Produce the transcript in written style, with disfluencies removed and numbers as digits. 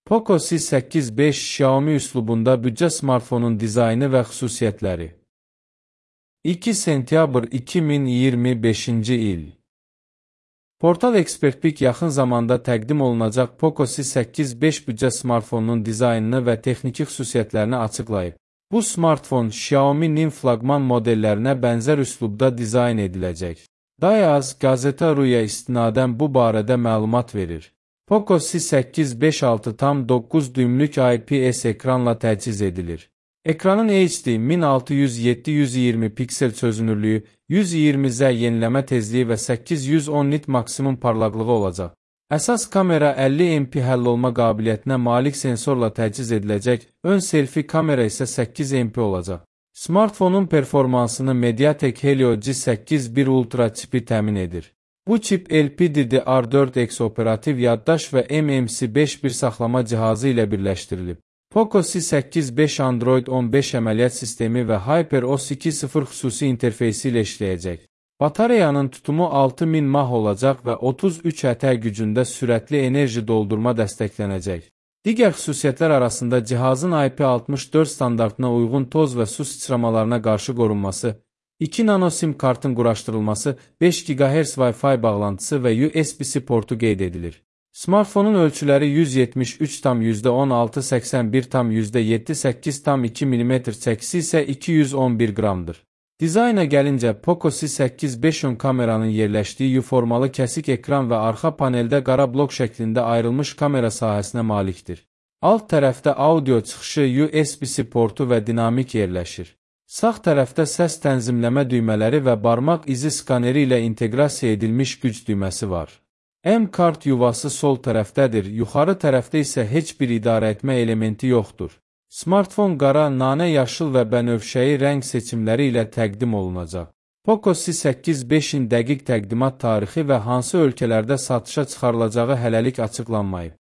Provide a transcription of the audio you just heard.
Poco C8-5 Xiaomi üslubunda büdcə smartfonun dizaynı və xüsusiyyətləri. 2 sentyabr 2025-ci il. Portal Expertpic yaxın zamanda təqdim olunacaq Poco C8-5 büdcə smartfonunun dizaynını və texniki xüsusiyyətlərini açıqlayıb. Bu smartfon Xiaomi'nin flaqman modellərinə bənzər üslubda dizayn ediləcək. Dayaz Gazeta.ru-ya istinadən bu barədə məlumat verir. Poco C8-5 6,9 düymlük IPS ekranla təchiz edilir. Ekranın HD 1607-120 piksel çözünürlüyü, 120Z yeniləmə tezliyi və 810 nit maksimum parlaqlığı olacaq. Əsas kamera 50 MP həll olma qabiliyyətinə malik sensorla təchiz ediləcək, ön selfie kamera isə 8 MP olacaq. Smartfonun performansını Mediatek Helio G8 1 Ultra çipi təmin edir. Bu çip LPDDR4X operativ yaddaş və MMC5 bir saxlama cihazı ilə birləşdirilib. Poco C8-5 Android 15 əməliyyat sistemi və HyperOS 2.0 xüsusi interfeysi ilə işləyəcək. Batareyanın tutumu 6000 mAh olacaq və 33 ətər gücündə sürətli enerji doldurma dəstəklənəcək. Digər xüsusiyyətlər arasında cihazın IP64 standartına uyğun toz və su sıçramalarına qarşı qorunması, 2 nano SIM kartın quraşdırılması, 5 GHz Wi-Fi bağlantısı və USB-C portu qeyd edilir. Smartfonun ölçüləri 173,16 81,7 8,2 mm, çəkisi isə 211 qramdır. Dizayna gəlincə, Poco C8-5 kameranın yerləşdiyi U-formalı kəsik ekran və arxa paneldə qara blok şəklində ayrılmış kamera sahəsinə malikdir. Alt tərəfdə audio çıxışı, USB-C portu və dinamik yerləşir. Sağ tərəfdə səs tənzimləmə düymələri və barmaq izi skaneri ilə inteqrasiya edilmiş güc düyməsi var. M-kart yuvası sol tərəfdədir, yuxarı tərəfdə isə heç bir idarə etmə elementi yoxdur. Smartfon qara, nanə yaşıl və bənövşəyi rəng seçimləri ilə təqdim olunacaq. Poco C8-5-in dəqiq təqdimat tarixi və hansı ölkələrdə satışa çıxarılacağı hələlik açıqlanmayıb.